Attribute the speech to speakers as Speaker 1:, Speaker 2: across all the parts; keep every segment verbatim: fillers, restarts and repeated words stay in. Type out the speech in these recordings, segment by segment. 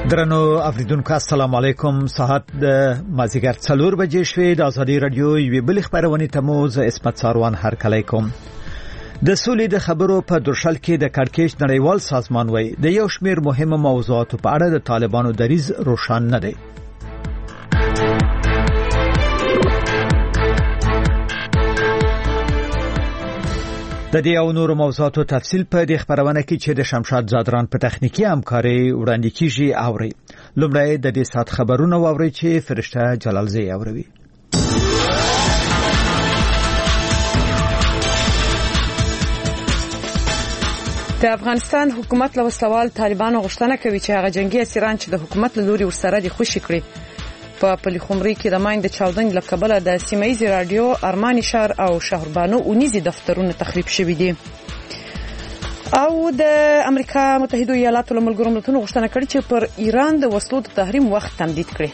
Speaker 1: درنو اوریدونکو السلام علیکم. ساعت د مازیګر څلور بجې شوې. د ازادي رادیو یوې بل خبرونه تموز اسمت ساروان هر کله کوم. د سولې د خبرو په درشل کې د کړکېچ نړیوال سازمان وایي د یو شمېر مهمه موضوعاتو په اړه د طالبانو دریځ روښان نه دی. د دې او نورو موضوعاتو تفصیل په دې خبرونه کې چې د شمشاد زادران په تخنیکی همکاري وړاندې کیږي اوري. لومړی د دې سات خبرونه واوري چې فرشته جلالزی اوروي.
Speaker 2: د افغانستان حکومت له وسلوال طالبانو غوښتنه کوي چې هغه جنگي اسیران چې د حکومت له لوري ورسره دي خوشي کړي. په پلي خمري کې د ماین د چاودنې له کبله د سیمایي رادیو ارماني شهر او شهربانو اونیزي دفترونه تخریب شوي دي. او د امریکا متحده ایالاتو له ملګرو ملتونو غوښتنه کړې چې پر ایران د وسلو د تحریم وخت تمدید کړي.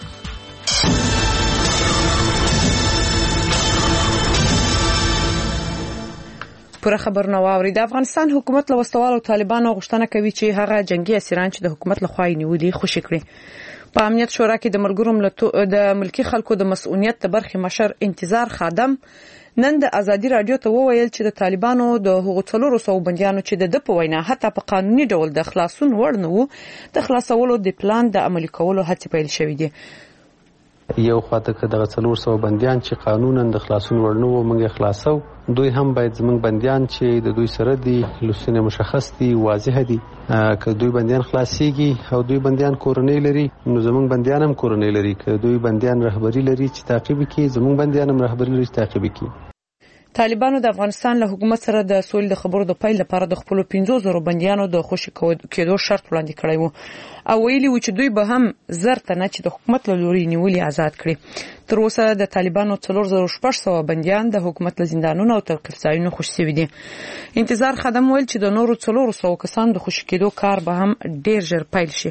Speaker 2: پر خبرونه واوري. د افغانستان حکومت له وسلوالو طالبانو غوښتنه کوي چې هغه جنگي اسیران چې د حکومت له خوا یې نیولي خوشي کړي. په امنیت شورا کې د ملګرو ملتونو د ملکی خلکو د مسؤلیت د برخې مشر انتظار خادم نن د ازادي رادیو ته وویل چې د طالبانو د هغو څلورو سوو بندیانو چې د په وینا حتی په قانوني ډول د خلاصون وړ نه وو د خلاصولو د پلان د عملي کولو هڅې پیل شوې دي.
Speaker 3: یو خواته که دغه څلور سوه بندیان چې قانونا د خلاصون وړ نه وو موږ خلاصو، دوی هم باید زموږ بندیان چې د دوی سره دي لوسونه مشخص دي واضح دي. که دوی بندیان خلاصيږي او دوی بندیان کورنۍ لري نو زموږ بندیان هم کورنۍ لري. که دوی بندیان رهبری لري چې تعقیب کړي زموږ بندیان هم رهبری لري چې تعقیب کړي.
Speaker 2: طالبانو د افغانستان له حکومت سره د سولې د خبرو د پیل لپاره د خپل پنځو زره بندیانو د خوشي کېدو شرط وړاندې کړی وو او ویلي و چې دوی به هم زر تنه چې د حکومت له لوري نیولي آزاد کړي. تر اوسه د طالبانو څلور زره شپږ سوه بندیان د حکومت له زندانونو او توقیف ځایونو خوشي شوي دي. انتظار خادم ویل چې د نورو څلور سوه کسانو د خوشي کېدو کار به هم ډیر ژر پیل شي.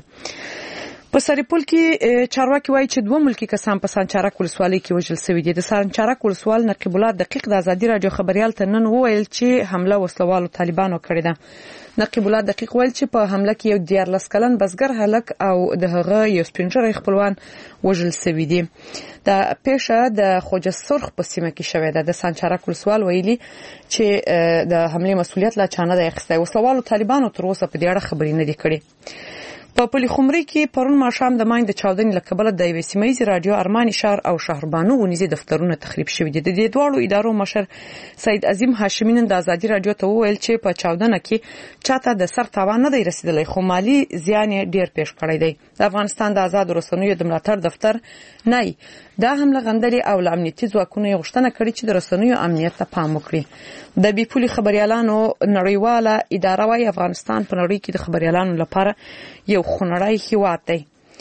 Speaker 2: په سرپل کې چارواکي وایي چې دوه ملکی کسان په سانچارک ولسوالۍ کې وژل شوي دي. د سانچارک ولسوال نقیب الله دقیق د ازادي رادیو خبريال ته نن وویل چې حمله وسلوالو طالبانو کړې ده. نقیب الله دقیق ویل چې په حمله کې یو دیارلس کلن بزګر هلک او د هغه یو سپینږیری خپلوان وژل شوي دي. د پیښه د خوجه سرخ په سیمه کې شوې ده. د سانچارک ولسوال ویلي چې د حمله مسؤلیت لا چانه د اخیسته. وسلوالو طالبانو تر اوسه په دې اړه خبرې نه دي کړې. په پلي خمري کې پرون ماښام د ماین د چاودنې له کبله د یوې سیمایي رادیو ارماني شهر او شهربانو اونیزي دفترونه تخریب شوي دي. د دې دواړو ادارو مشر سید عظیم هاشمي نن د ازادي رادیو ته وویل چې په چاودنه کې چاته د سر تاوان نه دی رسیدلی خو مالي زیان یې ډیر پیښ کړی دی. د افغانستان د آزاد رسنیو د ملاتړ دفتر نه دا حمله غندلې او له امنیتي ځواکونو یې غوښتنه کړې چې د رسنیو امنیت ته پام وکړي. د بي پولي خبريالانو نړیواله اداره وايي افغانستان په نړۍ کې د خبريالانو لپاره یو خونړی هیواد دی.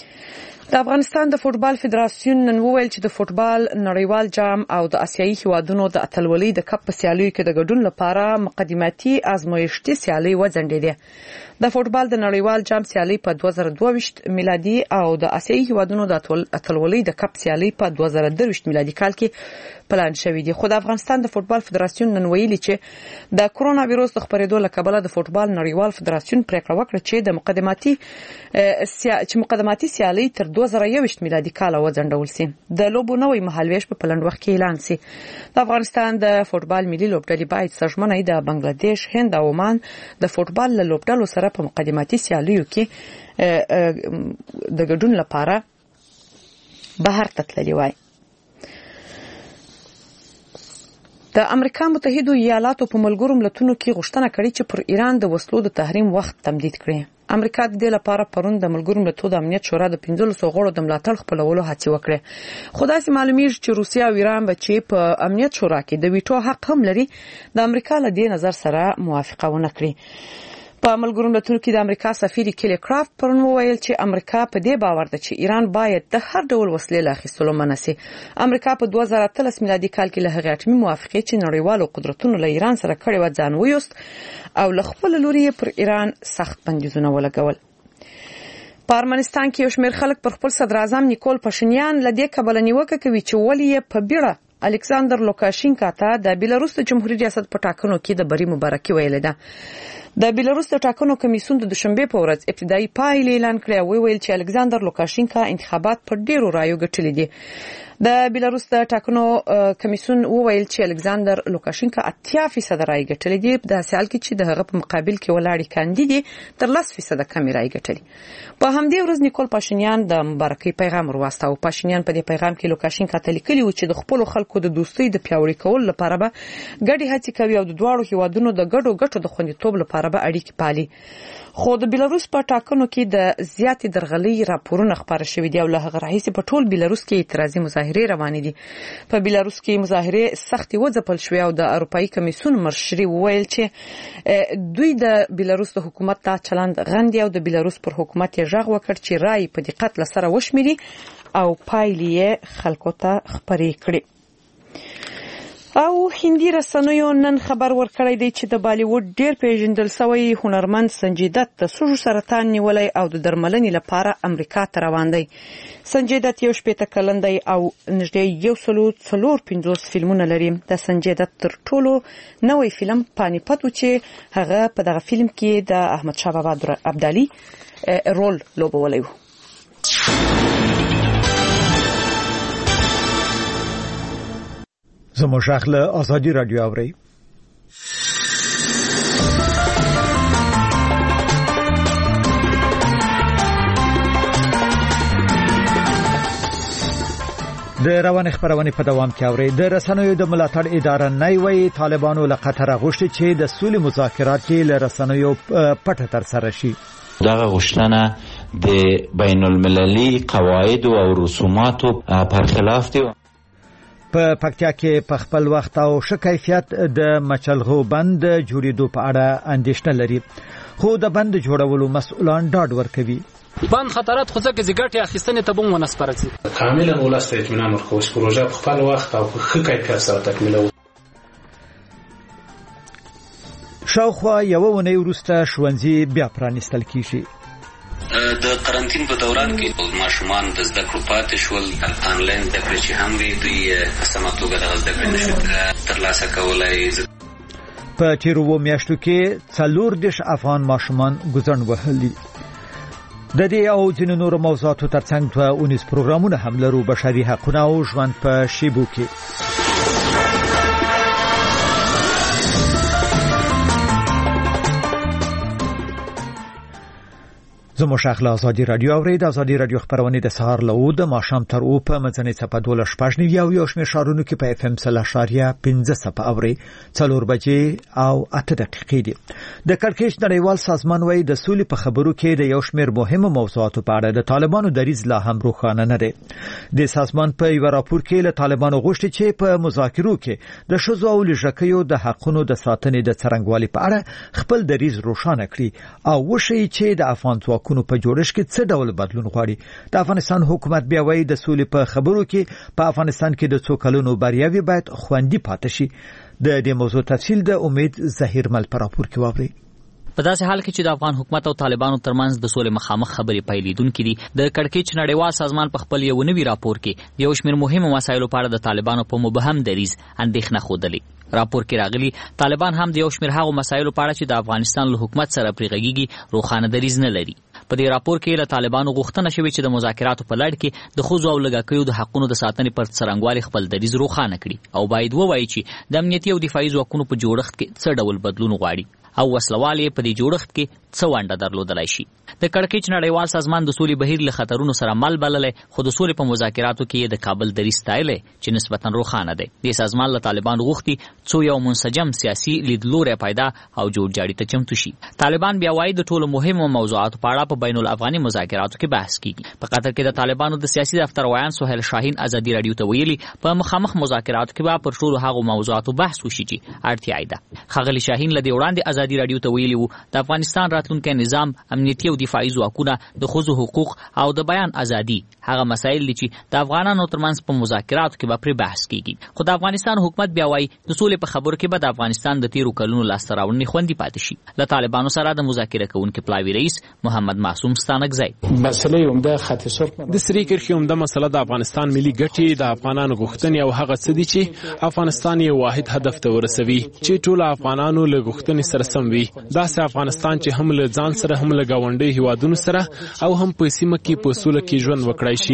Speaker 2: د افغانستان د فوټبال فدراسیون نن وویل چې د فوټبال نړیوال جام او د آسیایي هیوادونو د اتلولۍ د کپ په سیالیو کې د ګډون لپاره مقدماتي ازمایښتي سیالۍ وځنډېدې. د فوټبال د نړیوال جام سیالۍ په دوه زره دوه ویشت میلادي او د آسیایي هیوادونو د اتلولۍ د کپ سیالۍ په دوه زره درې ویشت میلادي کال کې پلان شوی دی. خو د افغانستان د فوټبال فدراسیون نن ویلي چې د کرونا وایرس د خپرېدو له کبله د فوټبال نړیوال فدراسیون پریکړه وکړه چې د مقدماتي چې مقدماتي سیالۍ تر دوه زره یو ویشت میلادي کال وځنډول شي. د لوبو نوې مهالویش په پلان وخت کې اعلان شي. د افغانستان د فوټبال ملي لوبډلې باید سازماني د بنگلاديش، هند او عمان د فوټبال له لوبډلو سره په مقدماتي سیالیو کې د ګډون لپاره بهر ته تللي وای. د امریکا متحده ایالاتو په ملګرو ملتونو کې غوښتنه کړې چې پر ایران د وسلو د تحریم وخت تمدید کړي. امریکا د دې لپاره پرون د ملګرو ملتونو د امنیت شورا د پنځلسو غړو د ملاتړ خپلولو هڅه وکړه. خو داسې معلومیږي چې روسیا او ایران به چې په امنیت شورا کې د ویټو حق هم لري د امریکا له دې نظر سره موافقه ونه کړي. په ملګرو ملتونو کې د امریکا سفیر کلی کرافت پرون وویل چې امریکا په دې باور ده چې ایران باید د هر ډول وسلې له اخیستلو منع شي. امریکا په دوه زره اتلس میلادي کال کې له هغې اټومي موافقې چې نړیوالو قدرتونو له ایران سره کړې وه ځان ویوست او له خپل لوري پر ایران سخت بندیزونه ولګول. په ارمنستان کې یو شمېر خلک پر خپل صدر اعظم نیکول پاشینیان له دې کبله نیوکه کوي چې ولې یې په بیړه الکساندر لوکاشینکا ته د بیلاروس د جمهوریت ریاست په ټاکنو کې د بری مبارکي ویلې ده. د بیلاروس د ټاکنو کمیسیون د دوشنبه په ورځ ابتدایي پایلې اعلان کړې او ویل چې الکساندر لوکاشینکا انتخابات په ډیرو رایو ګټلي دي. د بیلاروس د ټاکنو کمیسیون وویل چې الکساندر لوکاشینکا اتیا فیصد رای ګټلي دي، په داسې حال کې چې د هغه په مقابل کې ولاړې کاندیدې تر لس فیصد کمې رای ګټلي. په همدې ورځ نیکول پاشینیان د مبارکۍ پیغام ورواستاوه. پاشینیان په دې پیغام کې لوکاشینکا ته لیکلي و چې د خپلو خلکو د دوستۍ د پیاوړي کولو لپاره به ګډې هڅې کوي او د دواړو هیوادونو د ګډو ګټو د خوندیتوب لپاره به اړیکې پالي. خو د بیلاروس په ټاکنو کې د زیاتې درغلۍ راپورونه خپاره شوي دي او له هغه راهیسې په ټول بیلاروس کې اعتراضي مظاهرې روانې دي. په بیلاروس کې مظاهرې سختې وځپل شوې او د اروپایي کمیسیون مشري وویل چې دوی د بیلاروس د حکومت دا چلند غندي او د بیلاروس پر حکومت یې غږ وکړ چې رای په دقت له سره وشمېري او پایلې یې خلکو ته خپرې کړي. او هندي رسنیو نن خبر ورکړی دی چې د بالیوډ ډیر پیژندل شوی هنرمند سنجي دت د سږو سرطان نیولای او د درملنې لپاره امریکا ته روان دی. سنجي دت یو شپېته کلن دی او نږدې یو سلو څلور پنځوس فلمونه لري. د سنجي دت تر ټولو نوی فلم پانی پت و چې هغه په دغه فلم کې د احمد شاه بابا ابدالي رول لوبولی و.
Speaker 1: زموږ غږ له آزادي رادیو اورئ. د روان خبرونه په دوام کې اوري. د رسنیو د ملاتړ اداره نایوي طالبانو له قطر غوښتي چې د سولې مذاکرات کې له رسنیو پټه تر سره شي.
Speaker 4: دغه غوښتنه د بین المللي قواعد او رسوماتو پر خلاف دی.
Speaker 1: په پکتیا کې په خپل وخت او ښه کیفیت د مچلغو بند جوړېدو په اړه اندېښنه لري، خو د بند جوړولو مسؤلان ډاډ ورکوي.
Speaker 5: بند خطرات خو ځکه چې ګټې اخیستنې ته به مو ونسپارځي.
Speaker 6: کاملا ولسته اطمینان ورکوو چې پروژه په خپل وخت او په ښه کیفیت سره تکمیلوو.
Speaker 1: شاوخوا یوه اونۍ وروسته ښوونځي بیا پرانیستل کیږي.
Speaker 7: د قرنطین په دوران کې ماشومان د زده کړو پاتې شول، آنلاین زده کړې چې هم وي دوی په سمه توګه دغه زده کړې نشو ترلاسه کولی.
Speaker 1: په تیرو اووه میاشتو کې څلور دېرش افغان ماشومان ګوزڼ وهلي. د دې او ځینو نورو موضوعاتو ترڅنګ دوه اونیز پروګرامونه هم لرو، بشري حقونه او ژوند په شیبو کې. زموږ شغله آزادي رادیو اوري. د آزادي رادیو خبرونه د سهار له د ماښام تر او په مځنې څخه دوله شپږ نیو یو یو شمېر شارونو کې په اف ام سل اشاریه پنځه صفه اوري. څلور بجې او اته دقیقې دي. د کړکېچ نړیوال سازمان وايي د سولې په خبرو کې د یو شمېر مهمو موضوعاتو په اړه د طالبانو دریځ لا هم روښانه نه دی. د سازمان په یو راپور کې له طالبانو غوښتي چې په مذاکرو کې د ښځو او لږکیو د حقونو د ساتنې د څرنګوالي په اړه خپل دریځ روښانه کړي او وښيي چې د افغان ځواکونو په جوړښت کې څه ډول بدلون غواړي. د افغانستان حکومت بیا وایي د سولې په خبرو کې په افغانستان کې د څو کلونو بریاوي باید خوندي پاتې شي. د دې موضوع تفصیل د امید ظهیر مل پر راپور کې واوري.
Speaker 8: په داسې حال کې چې د افغان حکومت او طالبانو ترمنځ د سولې مخامخ خبرې پیلېدونکې دي، د کړکېچ نړیوال سازمان په خپل یو نوي راپور کې د یو شمېر مهمو مسایلو په اړه د طالبانو په مبهم دریځ اندېښنه ښودلې. راپور کې راغلي طالبان هم د یو شمېر هغو مسایلو په اړه چې د افغانستان له حکومت سره پرې غږیږي روښانه دریځ نه لري. په دې راپور کې له طالبانو غوښتنه شوې چې د مذاکراتو په لړ کې د ښځو او لږکیو د حقونو د ساتنې پر څرنګوالي خپل دریځ روښانه کړي او باید ووایي چې د امنیتي او دفاعي ځواکونو په جوړښت کې څه ډول بدلون غواړي او وسلوال یې په دې جوړښت کې څه ونډه درلودلی شي. د کړکېچ نړیوال سازمان د سولې بهیر له خطرونو سره مل بللی، خو د سولې په مذاکراتو کې د کابل دریځ ستایلی چې نسبتا روښانه دی. دې سازمان له طالبانو غوښتي څو یو منسجم سیاسي لیدلوری پیدا او جوړجاړي ته چمتو شي. طالبان بیا وایي د ټولو مهمو موضوعاتو په اړه په بین الافغاني مذاکراتو کې بحث کیږي. په قطر کې د طالبانو د سیاسي دفتر ویان سهیل شاهین آزادي رادیو ته ویلي په مخامخ مذاکراتو کې به پر ټولو هغو موضوعاتو بحث وشي چې اړتیا یې ده. ښاغلي شاهین له دې وړاندې آزادي رادیو ته ویلي وو د افغانستان راتلونکی نظام، امنیتي او دفاعي ځواکونه، د ښځو حقوق او د بیان ازادي هغه مسایل دي چې د افغانانو ترمنځ په مذاکراتو کې به پرې بحث کیږي. خو د افغانستان حکومت بیا وایي د سولې په خبرو کې به د افغانستان د تیرو کلونو لاسته راوړنې خوندي پاتې شي. له طالبانو سره د مذاکره کوونکي پلاوي رئیس محمد معصوم ستانکزی.
Speaker 9: مسله عمده خط سرخ
Speaker 10: د سری کرښې عمده مسله د افغانستان ملي ګټې د افغانانو غوښتنې او هغه څه دي چې افغانستان یو واحد هدف ته ورسوي چې ټول افغانانو له غوښتنې سره سم وي. داسې افغانستان چې هم له ځان سره هم له ګاونډي هیوادونو سره او هم په سیمه کې په سوله کې ژوند وکړای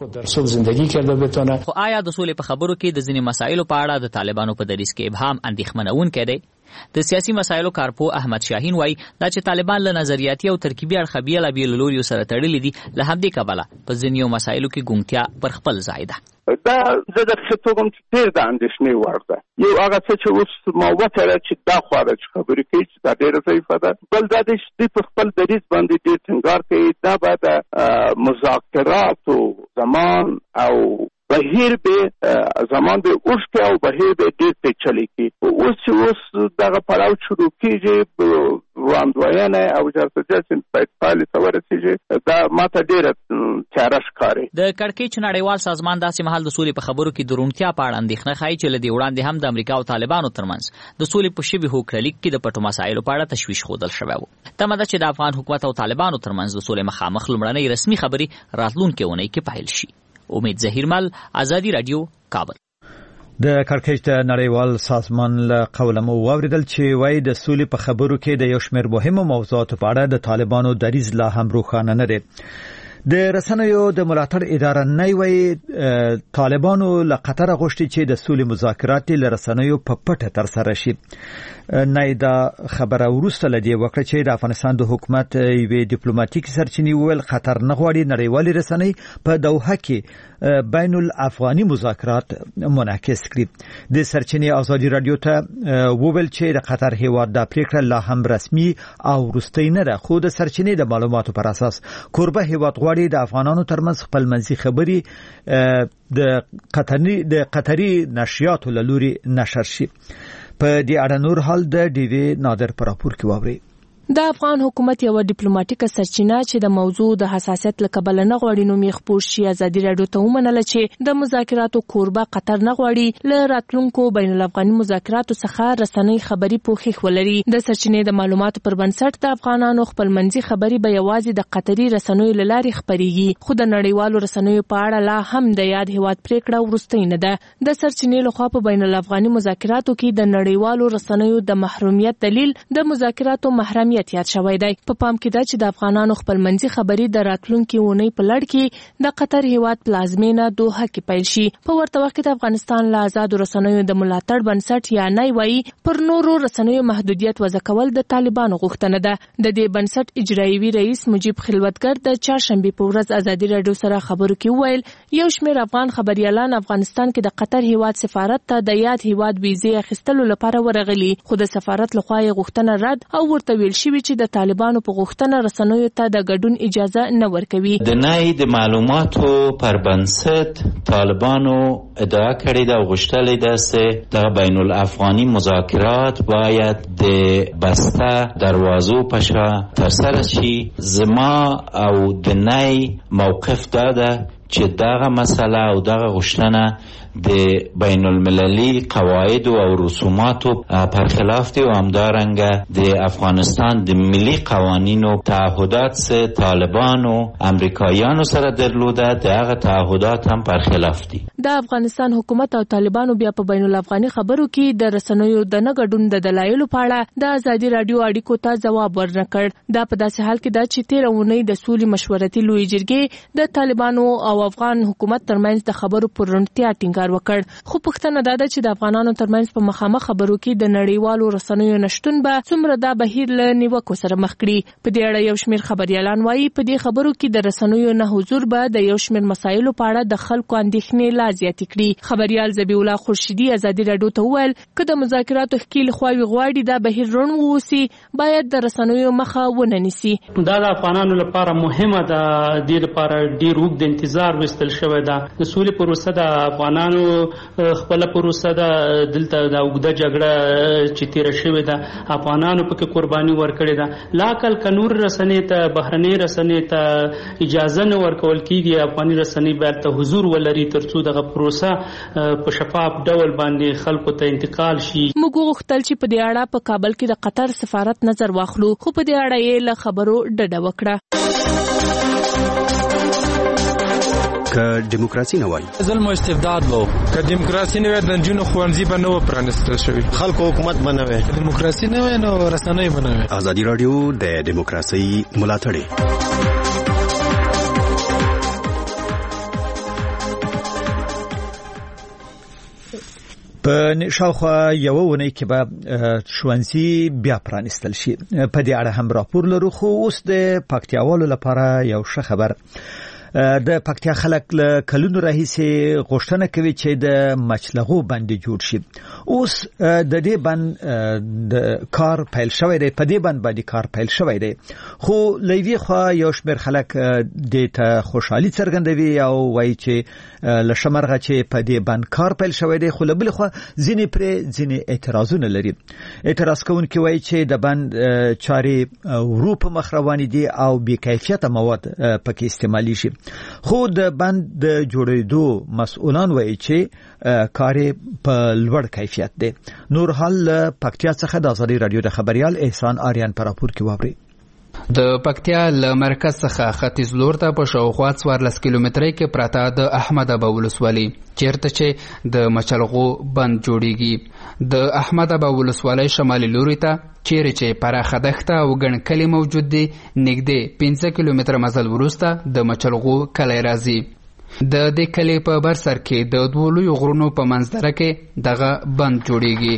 Speaker 10: شي.
Speaker 8: خو آیا د سولې په خبرو کې د ځینې مسایلو په اړه د طالبانو په دریځ کې ابهام اندېښمنونکی دی؟ د سیاسي مسایلو کارپو احمد شاهین وایي دا چې طالبان له نظریاتي او ترکیبي اړخه بیلابېلو لوریو سره تړلي دي، له همدې کبله په ځینو مسایلو کې ګونګتیا پر خپل ځای ده.
Speaker 11: دا زه د خطوګم چې ډېر د اندېښنې وړ ده. یو هغه څه چې اوس ما وتړه چې دا خواړه چې خبرې کوي چې دا ډېره ضعیفه ده. بل دا دی چې دوی په خپل دریځ باندې ډېر ټینګار کوي دا به د مذاکراتو زمان او بهیر به زمان به اوښکې او بهیر به ډېر پیچلی کی. اوس چې اوس دغه پړاو شروع کېږي وړاندوینه او جرسجه چې پایلې ته ورسېږي دا ماته ډېره تیاره ښکاري.
Speaker 8: د کړکېچ نړیوال سازمان داسې مهال د سولې په خبرو کې د روڼتیا په اړه اندېښنه ښایي چې له دې وړاندې هم د امریکا او طالبانو ترمنځ د سولې په شبه هوکړلیک کې د پټو مسایلو په اړه تشویش ښودل شوی و. تمه ده چې د افغان حکومت او طالبانو ترمنځ د سولې مخامخ لومړنۍ رسمي خبرې راتلونکې اونۍ کې پیل شي. امید ظهیرمل، آزادی رادیو، کابل.
Speaker 1: د کړکېچ د نړیوال سازمان له قوله مو واوریدل چې وایي د سولې په خبرو کې د یو شمېر مهمو موضوعاتو په اړه د طالبانو دریځ لا هم روښانه نه دی. د رسنیو د ملاتړ اداره نه وایي طالبانو له قطر غوښتي چې د سولې مذاکرات له رسنیو په پټه ترسره شي. نه دا خبره ورسته لدی وکړه چې د افغانستان د حکومت یوې ډیپلوماټیک سرچینې ویل قطر نه غواړي نړیوالې رسنۍ په دوحه کې بین الافغاني مذاکرات منعکس کړي. د سرچینې ازادي رادیو ته وویل چې د قطر هیواد د پریکړه لا هم رسمي او وروستۍ نه ده، خو د سرچینې د معلوماتو پر اساس کوربه هیواد غواړي د افغانانو ترمنځ خپلمنځي خبرې د قطري د قطري نشریاتو له لوري نشر شي. په دې اړه نور حال د ډي وی نادر پر راپور کې واوري.
Speaker 12: د افغان حکومت یو ډیپلوماټیکه سرچینه چې د موضوع د حساسیت له کبله نه غواړي نوم یې خپور شي ازادي راډیو ته ومنله چې د مذاکراتو کوربه قطر نه غواړي له راتلونکو بین الافغاني مذاکراتو څخه رسنۍ خبري پوښښ ولري. د سرچینې د معلوماتو پر بنسټ د افغانانو خپلمنځي خبري به یوازې د قطري رسنیو له لارې خبريږي، خو د نړیوالو رسنیو په اړه لا هم د یاد هیواد پریکړه وروستۍ نه ده. د سرچینې لخوا په بین الافغاني مذاکراتو کې د نړیوالو رسنیو د محرومیت دلیل د مذاکراتو محرمیت یاد شوی دی. په پام کې ده چې د افغانانو خپلمنځي خبري د راتلونکي اونۍ په لړ کې د قطر هیواد پلازمینه دوحه کې پیل شي. په ورته وخت کې د افغانستان له آزادو رسنیو د ملاتړ بنسټ یا نه وایي پر نورو رسنیو محدودیت وضع کول د طالبانو غوښتنه ده. د دې بنسټ اجرایوي رئیس مجیب خلوتګر د چهارشنبې په ورځ ازادي راډیو سره خبرو کې وویل یو شمېر افغان خبريالان افغانستان کې د قطر هیواد سفارت ته د یاد هیواد ویزې اخیستلو لپاره ورغلي، خو د سفارت لخوا یې غوښتنه رد او ورته ویل شوی چې د طالبانو په غوښتنه رسنیو ته د ګډون اجازه نه ورکوي.
Speaker 4: د نه د معلوماتو پر بنسټ طالبانو ادعا کړې ده او غوښتلې ده چې د بین الافغاني مذاکرات باید د بسته دروازو په شا ترسره شي. زما او د نه موقف دا ده چې دغه مسله او دغه غوښتنه د بین المللي قواعد او رسوماتو پر خلاف دي او همدارنګه د افغانستان د ملي قوانینو تعهدات سره طالبانو امریکایانو سره درلوده دغه تعهدات هم پر خلاف دي.
Speaker 12: د افغانستان حکومت او طالبانو بیا په بین الافغاني خبرو کې د رسنیو د نه ګډون د دلایلو په اړه د ازادي راډیو اړیکو ته ځواب ورنکړ. دا په داسې حال کې ده چې تیر اونۍ د سولې مشورتي لوی جرګې د طالبانو او افغان حکومت ترمنځ د خبرو پر روڼتیا ټینګار وکړ. خو پوښتنه دا ده چې د افغانانو ترمنځ په مخامخ خبرو کې د نړیوالو رسنیو نشټون به څومره دا بهیر له نیوکو سره مخ کړي. په دې اړه یو شمېر خبريالان وایي په دې خبرو کې د رسنیو نه حضور به د یو شمېر مسایلو په اړه د خلکو اندېښنې لا زیاتې کړي. خبريال ذبیح الله خورشیدي ازادي راډیو ته وویل که د مذاکراتو ښکېل خواوې غواړي دا بهیر روڼ واوسي باید د رسنیو مخه ونه نیسي.
Speaker 13: دا د افغانانو لپاره مهمه ده، د دې لپاره ډېر اوږد انتظار وستل شوی ده. د سولې پروسه د افغانانو افغانانو خپل پروسه ده دلته د اوږده جګړه چې تیره شوې ده افغانانو پکې قرباني ورکړې ده لاکل کنور رسنۍ ته بهرنۍ رسنۍ ته اجازه نه ورکول کیږي افغاني رسنۍ باید ته حضور ولري ترڅو دغه پروسه په شفاف ډول باندې خلکو ته انتقال شي.
Speaker 12: موږ غوښتل چې په دې اړه په کابل کې د قطر سفارت نظر واخلو خو په دې اړه یې له خبرو ډډه وکړه.
Speaker 14: که دیموکراسي نه وای
Speaker 15: ظلم او استبداد وو که دیموکراسي نه وای د جنونو خوانزي به نه و پرانستل شوی
Speaker 16: خلکو حکومت بنوي
Speaker 15: دیموکراسي نه وای نو رسنۍ بنوي.
Speaker 14: ازادي رادیو د دیموکراسي ملاتړ
Speaker 1: په شاوخوا یو ونې کې به ښوونځي بیا پرانستل شي. په دې اړه هم راپور لرو خو اوس د پکتیاوالو لپاره یو ښه خبر. د پکتیا خلک له کلونو راهیسې غوښتنه کوي چې د مچلغو بند جوړ شي. اوس د دې بند د کار پیل شوی دی په دې بند باندې کار پیل شوی دی خو لوی خو یو شمېر خلک د ته خوشحالي څرګندوي او وایي چې لشمرغه چې په دې بند کار پیل شوی دی خو بل خو ځینې پرې ځینې اعتراضونه لري. اعتراض کوونکي وایي چې د بند چارې ورو په مخ روانې دي او بې کیفیته مواد پکې استعمالي شي خو د بند د جوړېدو مسؤلان وایي چې کار په لوړ کیفیت دی. نور حال پکتیا څخه د ازادي رادیو د خبريال احسان آریان پر راپور کې واوري.
Speaker 17: د پکتیا له مرکز څخه ختیځ لور ته په شاوخوا څوارلس کیلومترۍ کې پراته د احمد ابا ولسوالۍ چیرته چې د مچلغو بند جوړیږي. د احمد ابا ولسوالۍ شمالي لوري ته چیرې چې پراخه دښته او ګڼ کلي موجود دي نږدې پنځه کیلومتره مزل وروسته د مچلغو کلی راځي. د دې کلي په بر سر کې د دوو لویو غرونو په منځدره کې دغه بند جوړیږي.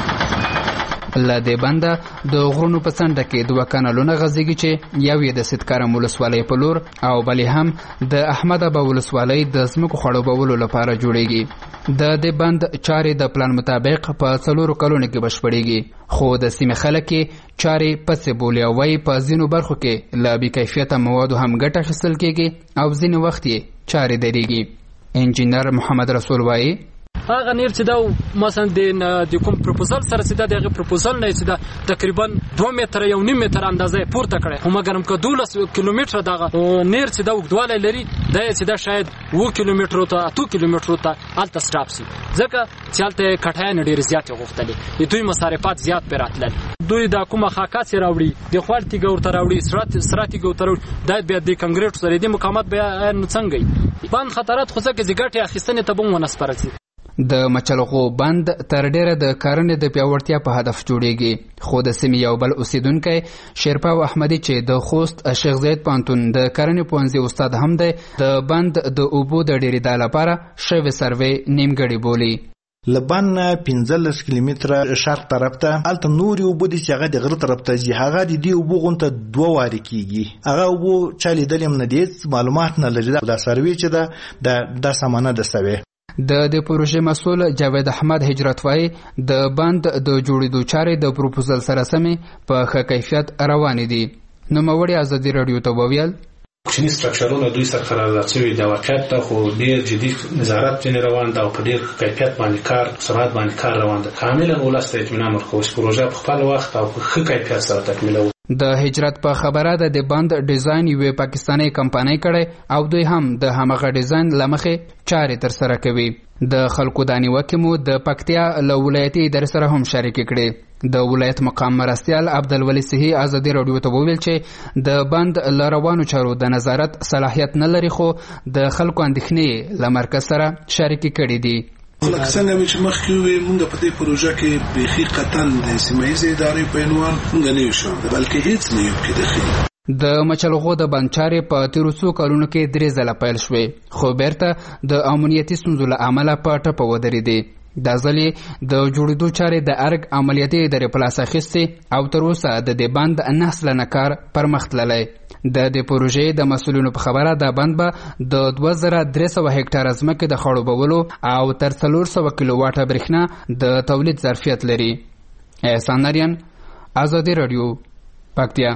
Speaker 17: له دې بنده د غرونو په څنډه کې دوه کانالونه غځېږي چې یو یې د سیدکرم ولسوالۍ په لور او بلې هم د احمد ابا ولسوالۍ د ځمکو خړوبولو لپاره جوړیږي. د دې بند چارې د پلان مطابق په څلورو کلونو کې بشپړیږي خو د سیمې خلک چارې پسې بولي او وایي په ځینو برخو کې له بې کیفیته موادو هم ګټه اخیستل کېږي او ځینې وخت یې چارې درېږي. انجینر محمد رسول وایي
Speaker 5: هغه نیر چې دا مثلا د کوم پروپوزل سره چې دا دغه پروپوزل نه چې دا تقریبا دوه متره یو نیم متره اندازې پورته کړي هم ګرم که دولس کیلومتره دغه نیر چې دا وګدواله لري دا چې دا شاید و کیلومتر ته اته کیلومتر ته الته سټاپ شي ځکه چې الته کټاین ډیر زیات غوښتلې دوی مصارفات زیات پراتل دوی دا کومه خاکات راوړي د خوالتي ګورته راوړي سرات سراتي ګورته راوړي دا بیا د کنګریټ سره د مقامات بیا څنګه بند خطرات خو ځکه زګټي اخیستنې ته بم ونسپارسي.
Speaker 17: د مچلغو بند تر ډیره د کارنې د پیاوړتیا په هدف جوړیږي خو د سیمې یو بل اوسیدونکی شیرپا احمدي چې د خوست شیخ زید پانتون د کارنې پوهنځي استاد هم دی د بند د اوبو د ډیرېدا لپاره شوی سروې نیمګړی بولي.
Speaker 16: لبن پنځلس کیلومتره شرق طرف ته الته نوري اوبو دي چې هغه د غره طرف ته ځي هغه د دې اوبو غونته دوه واري کیږي هغه اوبو چالي دلیم نه دي معلومات نه لري دا سروې چې دا د سامانه د سوي.
Speaker 17: د دې پروژې مسؤل جاوید احمد هجرت وایي د بند د جوړېدو چارې د پروپوزل سره سمې په ښه کیفیت روانې دي. نوموړي ازادي رادیو ته وویل
Speaker 6: کوچني سټرکچرونه دوی سره قرارداد شوي د واقعیت ته خو ډېر جدي نظارت ځینې روان ده او په ډېر کیفیت باندې کار سرعت باندې کار روان ده. کاملا ولس ته اطمینان ورکوي چې پروژه په خپل وخت او په ښه کیفیت سره تکمیلوي.
Speaker 17: د هجرت په خبره ده د بند ډیزاین یوې پاکستاني کمپنۍ کړی او دوی هم د همغه ډیزاین له مخې چارې ترسره کوي. د خلکو د نیوکې مو د پکتیا له ولایتي ادارې سره هم شریکې کړې. د ولایت مقام مرستیال عبدالولي صحي ازادي رادیو ته وویل چې د بند له روانو چارو د نظارت صلاحیت نه لري خو د خلکو اندېښنې له مرکز سره شریکې کړې دي.
Speaker 18: لکه څنګه چې مخکې وې موږ په دې پروژه کې بیخي قطن د سیمه ییزې ادارې په عنوان موږ نه یو شو بلکې هیڅ نه یو کې داخل.
Speaker 17: د مچلغو د بند چارې په تیرو څو کلونو کې درې ځله پیل شوې خو بیرته د امنیتي ستونزو له امله په ټپه ودرېدې. دا ځل د جوړېدو چارې د ارګ عملیاتي ادارې په لاس اخیستې او تر اوسه د دې بند نه سلنه کار پرمخ تللی. د دې پروژې د مسؤلینو په خبره دا بند به د دوه زره درې سوه هکټاره ځمکې د خړوبولو او تر څلور سوه کیلو واټه برېښنا د تولید ظرفیت لري. احسان نریان ازادي رادیو پکتیا.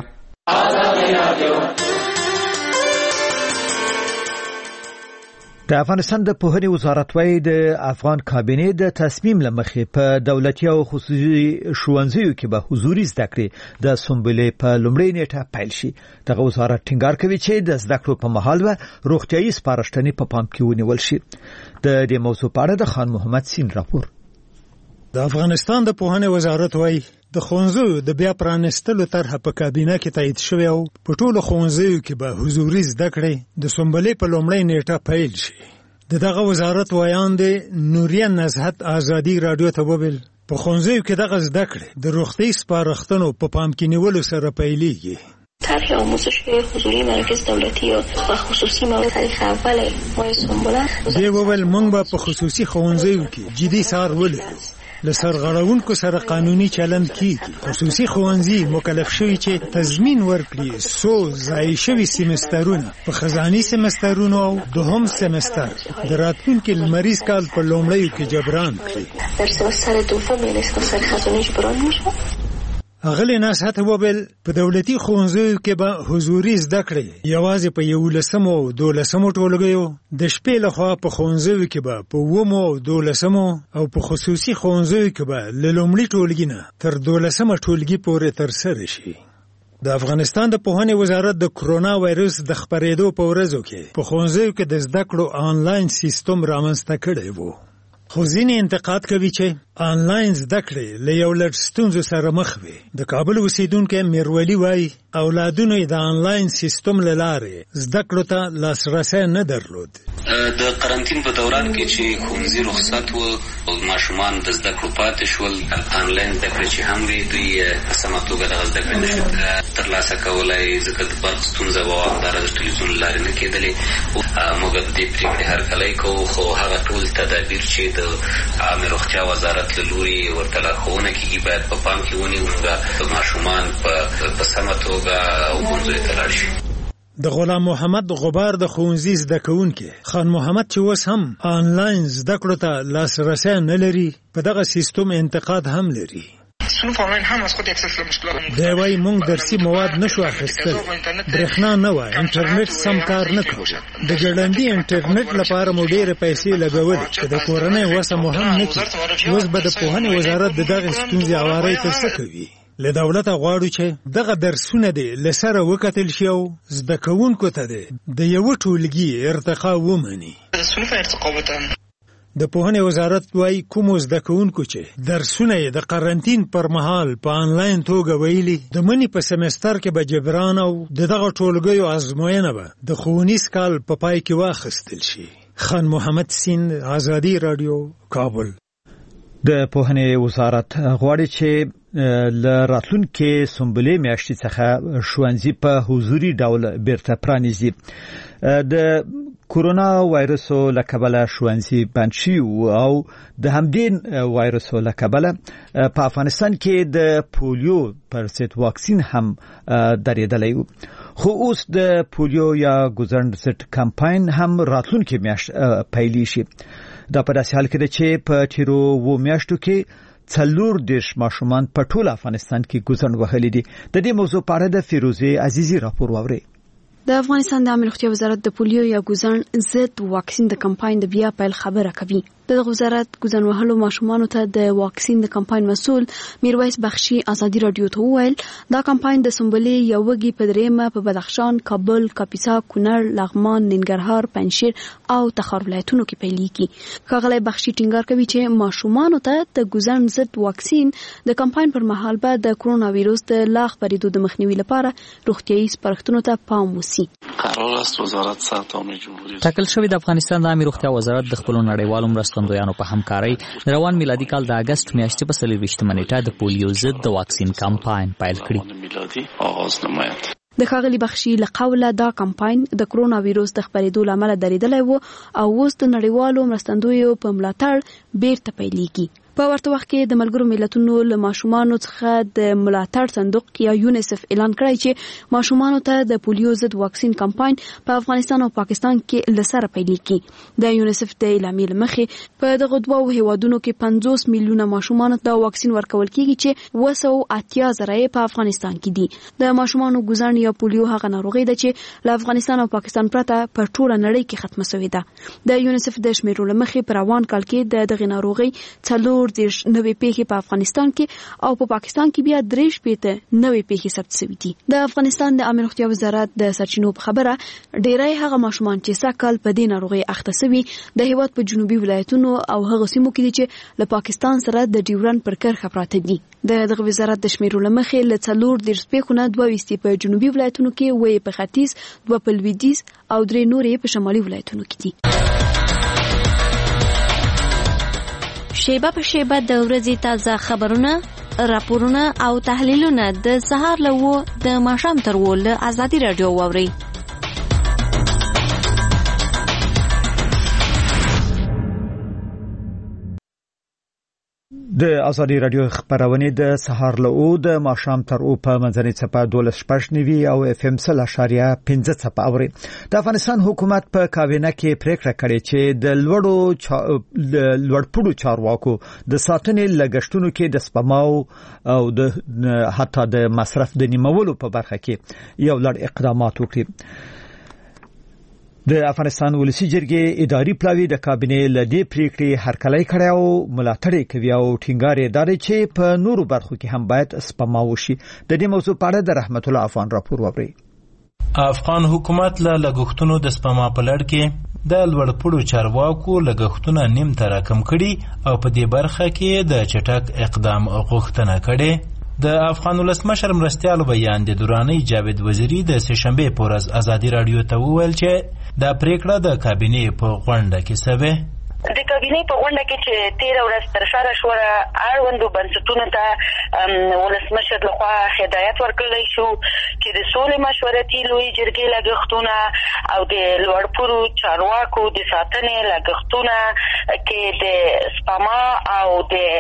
Speaker 1: د افغانستان د پوهنې وزارت وايي د افغان کابینې د تصمیم لمخې په دولتي او خصوصي ښوونځیو کې به حضوري زده کړې د سنبلې په لومړۍ نیټه پیل شي. دغه وزارت ټینګار کوي چې د زده کړو په مهال به روغتیايي سپارښتنې په پام کې ونیول شي. د دې موضوع په اړه د خان محمد سین راپور.
Speaker 19: د افغانستان د پوهنې وزارت وايي د ښوونځیو د بیا پرانستلو طرحه په کابینه کې تایید شوې او په ټولو ښوونځیو کې به حضوري زده کړې د سنبلې په لومړۍ نیټه پیل شي. د دغه وزارت ویان دی نوریه نزهت آزادي رادیو ته وویل په ښوونځیو کې دغه زده کړې د روغتي سپارښتنو په پام کې نیولو سره پیلېږي.
Speaker 20: طرح آموزش حضوری مراکز دولتی و خصوصی موارد تاریخ اول ماه سنبله
Speaker 19: دی وویل موږ به په خصوصي ښوونځیو کې جدي څار ولرو. له سرغړونکو سره قانوني چلند کیږي. خصوصي ښوونځي مکلف شوي چې تضمین ورکړي څو ضایع شوي سیمسترونه په خزاني سیمسترونو او دوهم سیمستر د راتلونکي لمریز کال په لومړیو کې جبران کړي.
Speaker 20: در سمستر دوم یعنی سمستر خزاني جبران میشه.
Speaker 19: اغلی نصحت وبل په دولتي ښوونځیو کې به حضوري زده کړې یوازې په یولسمو او دولسمو ټولګیو د شپې لخوا په ښوونځیو کې به په اوومو او دولسمو او په خصوصي ښوونځیو کې به له لومړي ټولګي نه تر دولسمه ټولګي پورې ترسره شي. د افغانستان د پوهنې وزارت د کرونا وایرس د خپرېدو په ورځو کې په ښوونځیو کې د زده کړو آنلاین سیستم رامنځته کړی و. خو ځینې انتقاد کوي چې آنلاین زده کړې له یو لړ ستونزو سره مخ وي. د کابل اوسیدونکی میرولی وایي اولادونو یې د آنلاین سیستم له لارې زده کړو ته لاسرسی نه درلود.
Speaker 7: د قرنطین په دوران کې چې ښوونځي رخصت و او ماشومان د زده کړو پاتې شول آنلاین زده کړې چې هم وي دوی په سمه توګه دغه زده کړې نشو ترلاسه کولی ځکه د برق ستونزه وه او همداراز د ټلویزیون له لارې نه کېدلې. موږ د دې پرېکړې هرکلی کوو خو هغه ټول تدابیر چې د عامه روغتیا وزارت له لوري ورته لارښوونه کېږي باید په پام کې ونیو موږ ماشومان په سمه توګه ښوونځیو ته لاړ شي.
Speaker 19: د غلام محمد غبار د ښوونځي زده کوونکی خان محمد چې اوس هم آنلاین زده کړو ته لاسرسی نه لري په دغه سیستم انتقاد هم لري. دی وایي موږ درسي مواد نشو اخیستل، برېښنا نه وه، انټرنیټ سم کار نه کوي. د ګړندي انټرنیټ لپاره مو ډېرې پیسې لګولې چې د کورنۍ وسه مو هم نه کړي. اوس به د پوهنې وزارت د دغې ستونزې هوارۍ ته څه کوي؟ له دولته غواړو چې دغه درسونه دې له سره وکتل شي او زده کوونکو ته دې د یوه ټولګي ارتقا ومني. د پوهنې وزارت وايي کومو زده کوونکو چې درسونه یې د قرنطین پر مهال په آنلاین توګه ویلي د مني په سمستر کې به جبران او د دغه ټولګیو ازموینه به د ښوونیز کال په پای کې واخیستل شي. خان محمد سین، آزادي رادیو، کابل.
Speaker 1: د پوهنې وزارت غواړي چې له راتلونکي سنبلې میاشتې څخه ښوونځي په حضوري ډول بیرته پرانیزي. د کورونا وایرسو له کبله ښوونځي بند شوي او د همدې وایرسو له کبله په افغانستان کې د پولیو پر ضد واکسین هم درېدلی و. خو اوس د پولیو یا ګوزڼ ضد کمپاین هم راتلونکي میاشت پیلې شي. دا په داسې حال کې ده چې په تیرو اوو میاشتو کې څلور دېرش ماشومان په ټول افغانستان کې ګوزڼ وهلي دي. د دې موضوع په اړه د فیروزې عزیزي راپور واورئ.
Speaker 21: د افغانستان د عامه روغتیا وزارت د پولیو یا ګوزڼ ضد واکسین د کمپاین د بیا پیل خبره کوي. د وزارت ګوزڼ وهلو ماشومانو ته د واکسین د کمپاین مسؤل میرویس بخشي آزادي رادیو ته وویل دا کمپاین د سنبلې یو وږي په درېیمه په بدخشان، کابل، کاپیسا، کونړ، لغمان، ننګرهار، پنجشیر او تخار ولایتونو کې پیلېږي. ښاغلی بخشي ټینګار کوي چې ماشومانو ته د ګوزڼ ضد واکسین د کمپاین پر مهال به د کرونا وایرس د لا خپرېدو د مخنیوي لپاره روغتیايي سپارښتنو ته پام وشي.
Speaker 22: قرار است وزارت صحت عامه جمهوری
Speaker 8: ټاکل شوی د افغانستان د عامه روغتیا وزارت د خپل نړیوالو مرستندویانو په همکارۍ روان میلادي کال د اگست میاشتې په څلرویشتمه نیټه د پولیو ضد د واکسین کمپاین پیل کړي.
Speaker 21: د ښاغلي بخشي له قوله دا کمپاین د کرونا وایرس د خپرېدو له امله درېدلی و او اوس د نړیوالو مرستندویو په ملاتړ بیرته پیلېږي. په ورته وخت کې د ملګرو ملتونو له ماشومانو څخه د ملاتړ صندوق یا یونیسف اعلان کړی چې ماشومانو ته د پولیو ضد واکسین کمپاین په افغانستان او پاکستان کې لسره پیلېږي. د یونیسف د اعلامیې مخې په دغه دوه هیوادونو کې پنځوس میلیونه ماشومانو ته واکسین ورکول کیږي چې اوه سوه اتیا زره په افغانستان کې دي. د ماشومانو ګوزن یا پولیو هغه ناروغي ده چې له افغانستان او پاکستان پرته په ټوله نړۍ کې ختمه شوې ده. د یونیسف د شمیرو مخې په روان کال کې د دغه ناروغي څلور دېرش نوې پیښې په افغانستان کې او په پاکستان کې بیا درې شپېته نوې پیښې ثبت شوې دي. د افغانستان د عامه روغتیا وزارت د سرچینو په خبره ډېری هغه ماشومان چې سږ په دې ناروغي اخته شوي د هیواد په جنوبي ولایتونو او هغه سیمو کې دي چې له پاکستان سره د ډیورند پر کرښه پراته دي. د دغه وزارت د شمیرو مخې له څلور دېرش پیښو نه دوه ویشت په جنوبي ولایتونو کې، وې په ختیځ، دوه په لویدیځ او درې نورې په شمالي ولایتونو کې دي.
Speaker 2: شیبه په شیبه د ورځې تازه خبرونه، راپورونه او تحلیلونه د سهار له اوه د ماښام تر اوه له ازادي راډیو واورئ.
Speaker 1: د ازادي راډیو خبرونه د سهار له اوه د ماښام تر اوه په منځنۍ څپه دولس شپږ نوي او اف ام سل اشاریه پنځه څپه اوري. د افغانستان حکومت په کابینه کې پریکړه کړې چې د لوړو چا... لوړپوړو چارواکو د ساتنې لګښتونو کې د سپماو او د حتی د مصرف د نیمولو په برخه کې یو لړ اقدامات وکړي. د افغانستان ولسی جرګې اداري پلاوی د کابینې لدی پریکړې هرکلی کړی او ملاتړ کوي او ټینګار یې داري چې په نورو برخو کې هم باید سپماو شي. د دې موضوع په اړه د رحمت الله افغان راپور ووري.
Speaker 3: افغان حکومت له لګښتونو د سپما په لړ کې د لوړپوړو چارواکو لګښتونه نیم تر کم کړي او په دې برخه کې د چټک اقدام غوښتنه کړي. د افغان ولسمشر مرستیال بیان د دوراني جاوید وزیری د سه شنبه په ورځ ازادي رادیو ته وویل چې دا پریکړه د کابینې په غونډه کې شوه.
Speaker 23: د کابینې په غونډه کې چې تیر ورځ ترسره شوه اړوندو بنسټونو ته ولسمشر لخوا هدایت ورکړل شو چې د سولې مشورتي لوی جرګې لګښتونه او د لوړپوړو چارواکو د ساتنې لګښتونه کې د سپما او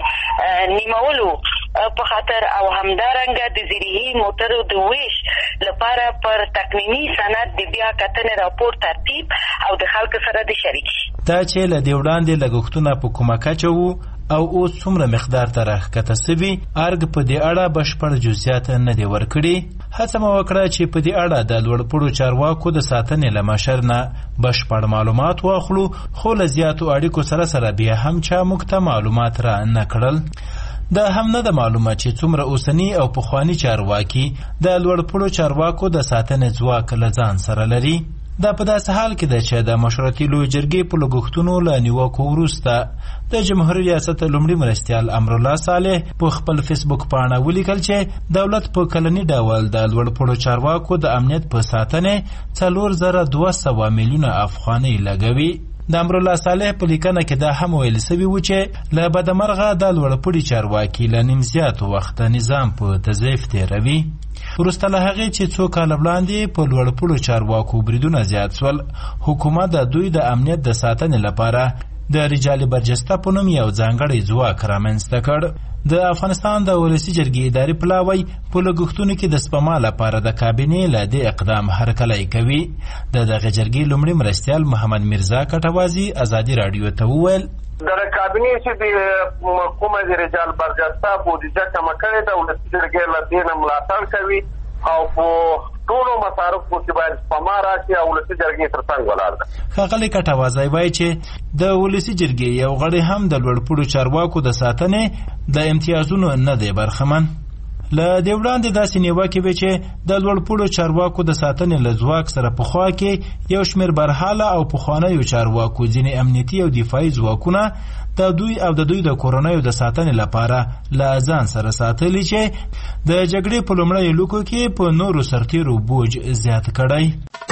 Speaker 23: د نیمولو په خاطر او همدارنګه د زیریهی موټرو د ویش لپاره پر تقنینی سند د بیا کتنې راپور ترتیب او د خلکو سره د شریک
Speaker 3: دا چې له دې وړاندې لګښتونه په کومه کچه وو او اوس څومره مقدار ته راښکته سوي ارګ په دې اړه بشپړ جزئیات نه دي ورکړي. هڅه مو وکړه چې په دې اړه د لوړپوړو چارواکو د ساتنې له مشر نه بشپړ معلومات واخلو، خو له زیاتو اړیکو سره سره بیا هم چا موږ ته معلومات را نه کړل. دا هم نه د معلومه چې څومره اوسنی او پخوانی چارواکي د لوړپوړو چارواکو د ساتنې ځواک له ځان سره لري. دا په داسې حال کې ده چې د مشورتي لوی جرګې په لګښتونو له نیوکو وروسته د جمهوریت ریاست لومړي مرستیال امرالله صالح په خپل فیسبوک پاڼه ولیکل چې دولت په کلني ډول د لوړپوړو چارواکو د امنیت په ساتنې څلور زره دوه سوه میلیونه افغانۍ لګوي. د امرالله صالح په لیکنه کې دا هم ویل سوي و چې له بدمرغه د لوړپوړي چارواکي له نیم زیاتو وخت نظام په تضعیف تېروي. وروسته له هغې چې څو کاله وړاندې په لوړپوړو چارواکو بریدونه زیات سول، حکومت د دوی د امنیت د ساتنې لپاره د رجال برجسته په نوم یو ځانګړی ځواک رامنځته کړ. د افغانستان د ولسی جرګې اداري پلاوی په لګښتونو کې د سپما لپاره د کابینې له دې اقدام هرکلی کوي. د دغه جرګې لومړي مرستیال محمد میرزا کټوازي ازادي راډیو ته وویل
Speaker 24: د کابینې چې د کومه د رجال برجسته بودیجه کمه کړې ده، ولسی جرګې له دې نه ملاتړ کوي او په ټولو مصارفو کې باید سپما راشي او ولسی جرګې تر څنګ ولاړ ده.
Speaker 3: ښاغلی کټوازی وایي چې د ولسی جرګې یو غړی هم د لوړپوړو چارواکو د ساتنې د امتیازونو نه دی برخمن. له دې وړاندې داسې نیوکې وې چې د لوړپوړو چارواکو د ساتنې له ځواک سره پخوا کې یو شمېر برحاله او پخوانیو چارواکو ځینې امنیتي او دفاعي ځواکونه د دوی او د دوی د کورنیو د ساتنې لپاره له ځان سره ساتلي چې د جګړې په لومړیو لوکو کې په نورو سرتیرو بوج زیات کړی.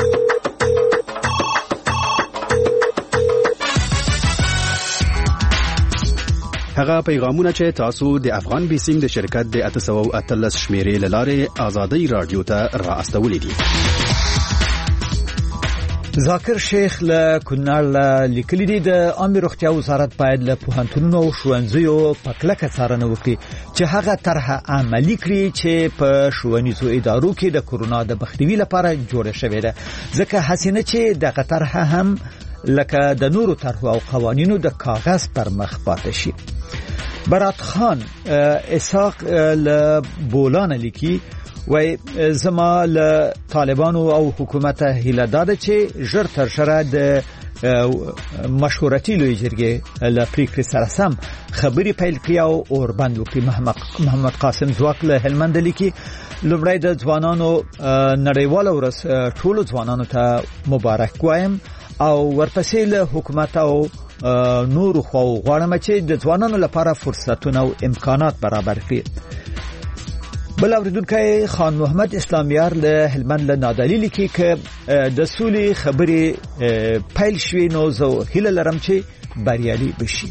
Speaker 14: هغه پیغامونه چې تاسو د افغان بیسیم د شرکت د اته سوه او اتلس شمیرې له لارې ازادي رادیو ته را استولې دي.
Speaker 1: ذاکر شیخ له کونړ لیکلي دي د عامه روغتیا وزارت باید له پوهنتونونو او ښوونځیو په کلکه څارنه وکړي چې هغه طرحه عملي کړي چې په ښوونیزو ادارو کې د کورونا د مخنیوي لپاره جوړه شوې ده، ځکه حسینه چې دغه طرحه هم لکه د نورو طرحو او قوانینو د کاغذ پر مخ پاتې شي. برات خان اسحاق له بولان لیکي وای زما له طالبانو او حکومت هیله داده چې ژر تر ژره د مشورتي لوی جرګې له پریکړې سره سم خبري پیل کړي او اوربند وکړي. محمد قاسم ځواک له هلمند لیکي لومړی د ځوانانو نړیواله ورځ ټولو ځوانانو ته مبارک وایم او ورپسې له حکومت او نور خو غواړم چې د ځوانانو لپاره فرصتونه او امکانات برابر کړي. بل اوریدونکو خان محمد اسلامیار له هلمند له نادعلي لیکي چې د سولې خبرې پیل شوي نو زه هیله لرم چې بریالي بشي.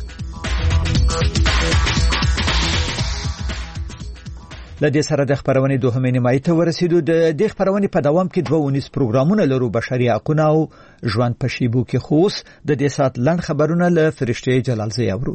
Speaker 1: لدې سره د خبرونې دوهمې نیمایي ته ورسېدو. د دې خبرونې په دوام کې دوه ونیس پروګرامونه لرو، بشري حقوقونه او ژوند په شیبو کې. خوس د دې سات لنډ خبرونه له فرشته جلالزی اورو.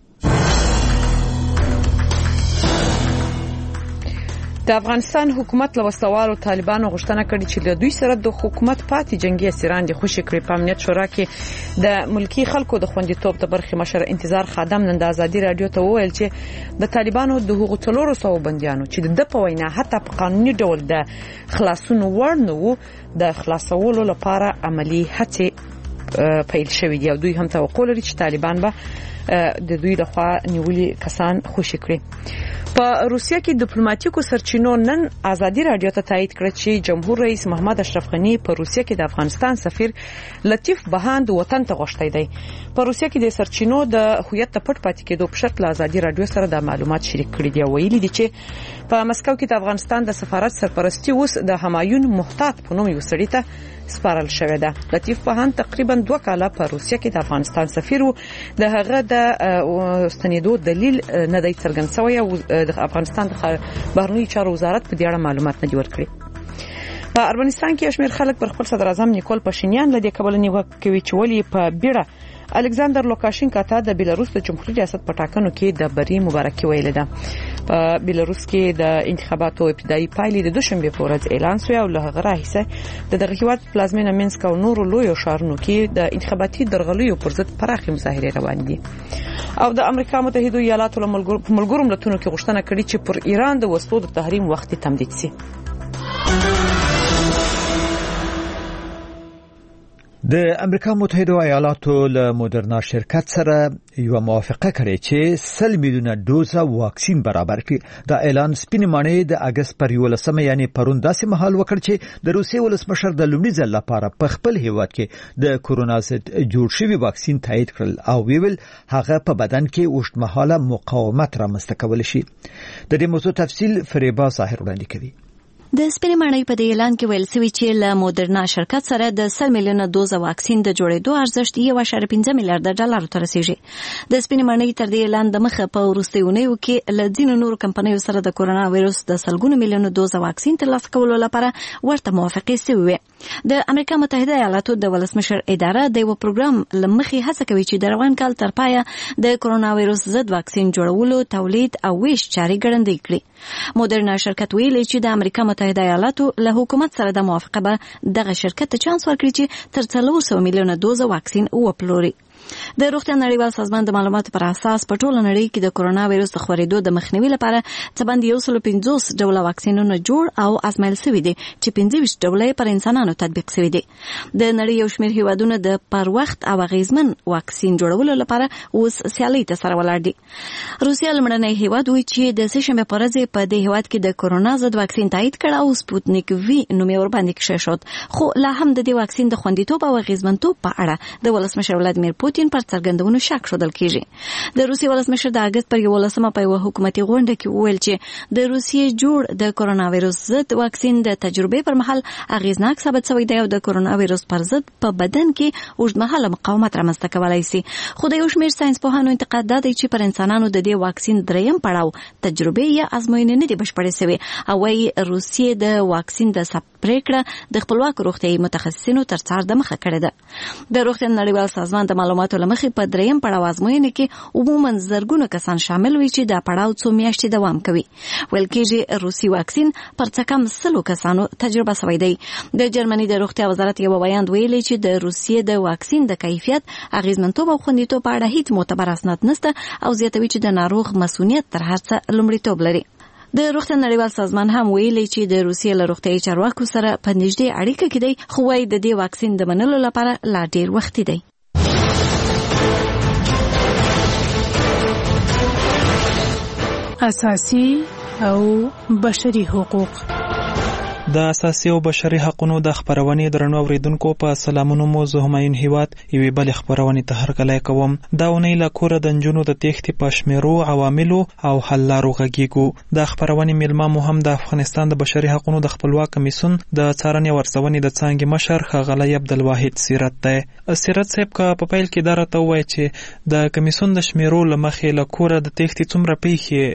Speaker 4: د افغانستان حکومت له وسوالو طالبانو غوښتنه کړې چې له دوی سره د حکومت پاتې جنگي اسیران د خوشي کړي. په امنیت شورا کې د ملکی خلکو د خوندیتوب د برخې مشر انتظار خادم نن د ازادي رادیو ته وویل چې د طالبانو د حقوقو څلورو سوو بنديانو چې د په وینا حتی په قانوني ډول د خلاصونو وړ نه وو د خلاصولو لپاره عملی هڅې پیل شوې دي او دوی هم توقع لري چې طالبان به د دوی لخوا نیولي کسان خوشي کړي. په روسیه کې ډیپلوماټیکو سرچینو نن ازادي رادیو ته تایید کړ چې جمهور رئیس محمد اشرف غنی په روسیه کې د افغانستان سفیر لطیف بهاند وطن ته غوښتي دی. په روسیه کې د سرچینو د هویت ته پټ پاتې کېدو په شرط له ازادي رادیو سره د معلومات شریک کړي دي. ویلي دي چې په مسکو کې د افغانستان د سفارت سرپرستی اوس د همایون محتاط په نوم یو سړی ته سپارل شوې ده. لطیف بهاند تقریبا دوه کاله په روسیه کې د افغانستان سفیر و. د هغه د ستنېدو دلیل نه دی څرګند شوی او د افغانستان د بهرنیو چارو وزارت په دې اړه معلومات نه دی ورکړي. په افغانستان کې شمېر خلک پر خپل صدر اعظم نیکول پاشینیان لدې کبل نیوکه کوي چې ولې په بیړه الکساندر لوکاشینکا ته د بیلاروس د جمهوریت ریاست په ټاکنو کې د بری مبارکي ویل ده. په بیلاروس کې د انتخاباتو ابتدایي پایلې د دوشنبه په ورځ اعلان شوې او له هغه راهیسه د دغه هیواد پلازمینه مینسک او نورو لویو ښارونو کې د انتخاباتي درغلیو پر ضد پراخې مظاهرې روان دي. او د امریکا متحده ایالاتو له ملګرو ملتونو کې غوښتنه کړې چې پر ایران د وسلو د تحریم وخت تمدید شي.
Speaker 1: د امریکا متحده ایالاتو له مودرنا شرکت سره یو موافقه کړې چې سل میلیونه دوزه واکسین برابر کړي. دا اعلان سپینمانه د اگست پر یولسمه یعنی پرون داسې مهال وکړ چې د روسیې ولسمشر د لومړي ځل لپاره په خپل هیواد کې د کورونا ضد جوړ شوی واکسین تایید کړل او ویل هغه په بدن کې اوږدمهاله مقاومت رامنځته کول شي. د دې موضوع تفصیل فریبا ظاهر وړاندې کوي.
Speaker 2: د سپینمانه په دې اعلان کې ویل شوی چې له مودرنا شرکت سره د سل میلیونه دوزه واکسین د جوړېدو ارزښت یو اشاریه پنځه میلیارډ ډالر ته رسیږي. د سپینمانه تر دې اعلان د مخه په وروستیونیو کې له ځینو نورو کمپنیو سره د کورونا وایروس د سلګونو میلیونه دوزه واکسین ترلاسه کولو لپاره ورته موافقه شوې. د امریکا متحده ایالاتو د ولسمشر اداره د یو پروګرام لمخې هڅه کوي چې د روان کال تر پایه د کورونا وایروس ضد واکسین جوړولو، تولید او ویش چاري ګړندۍ کړي. مودرنا شرکت ویلي چې د امریکا متحده ایالاتو له حکومت سره د موافقه به دغه شرکت ته چانس ورکړي چې تر څلور سوه میلیونه دوزه واکسین وپلوري. د روغتیا نړیوال سازمان د معلوماتو پر اساس په ټوله نړۍ کې د کورونا وایروس د خورېدو د مخنیوي لپاره څه باندې یو سل پنځوس ډوله واکسینونه جوړ او ازمایل شوي دي چې پنځه ویشت ډوله پر انسانانو تطبیق شوي دي. د نړۍ یو شمېر هیوادونه د پر وخت او اغیزمن واکسین جوړولو لپاره اوس سیالي ته سره ولاړ دي. روسیا لمړنی هیواد وایي چې د سه شنبه په ورځ په دې هیواد کې د کورونا ضد واکسین تایید کړ او سپوتنیک وی نوم یې ورباندې کېښود. خو لا هم د دې واکسین د خوندیتوب او اغیزمنتوب په اړه د ولسمشر ولادیمیر پوتین پر څرګندونو شک شودل کیږي. د روسیې ولسمشر د اگست پر یولسمه په یو حکومتي غونډه کې وویل چې د روسیې جوړ د کورونا وایروس ضد واکسین د تجربې پر مهال اغیزناک ثابت شوی دی او د کورونا وایروس پر ضد په بدن کې اوږدمهاله مقاومت رامنځته کولی شي. خو د یو شمېر ساینسپوهانو انتقاد دا دی چې پر انسانانو د دې واکسین دریم پړاو تجربې یا ازموینې نه دي بشپړې شوې او وايي روسیې د واکسین د پریکړه د خپلواک روغتيایي متخصصینو تر څار د مخه کړې ده. د روغتیا نړیوال سازمان د معلوماتو لمخې په دریم پړاو ازموینې کې عموما زرګونه کسان شامل وي چې دا پړاو څو میاشتې دوام کوي. ویل کېږي روسي واکسین پر څه کم سلو کسانو تجربه شوی دی. د جرمني د روغتیا وزارت یو بیان ویلي چې د روسیې د واکسین د کیفیت، اغیزمنتوب او خوندیتوب په اړه هیڅ معتبر اسناد نشته او زیاتوي چې د ناروغ مسؤلیت تر هر څه لومړیتوب لري. د روغتیا نړیوال سازمان هم ویلي چې د روسیې له روغتیايي چارواکو سره په نږدې اړیکه کې دی، خو وايي د دې واکسین د منلو لپاره لا ډیر وخت دی.
Speaker 9: اساسي او بشري حقوق.
Speaker 10: د اساسي او بشري حقوقو د خبرونې درنو اوریدونکو په سلامونو مو زه همایون هیواد یوې بل خبرونې ته هرکلی کوم. دا ونې له کوره د نجونو د تېښتې په شمیرو، عواملو او حل لارو غږیږو. د خبرونې میلمه مو هم د افغانستان د بشري حقوقو د خپلواک کمیسیون د څارنې او ارزونې د څانګې مشر ښاغلی عبدالواحد سیرت دی. سیرت صاحب که په پیل کې دا راته ووایي چې د کمیسیون د شمیرو له مخې له کوره د تېښتې څومره پیښې